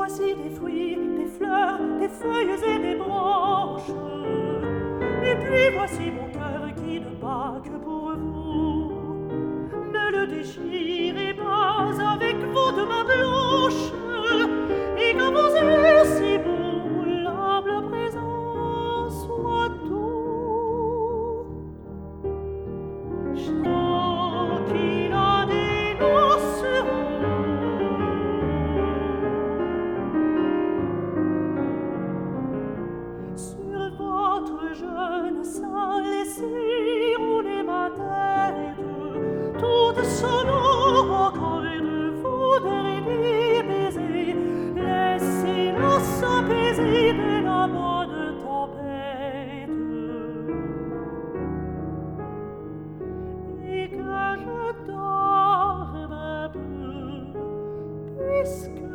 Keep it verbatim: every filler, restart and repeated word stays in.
voici des fruits, des fleurs, des feuilles et des branches. Et puis voici mon cœur qui ne bat que pour vous. Ne le déchirez pas avec vos deux mains blanches. Et quand vos yeux si beaux, l'humble présent soit doux. Chacun des noceurs sur votre jeune sein, laissez rouler ma tête, toute sonore encore de foudre et des baisers. Laissez-la s'apaiser de la bonne tempête, et que je dorme un peu, puisque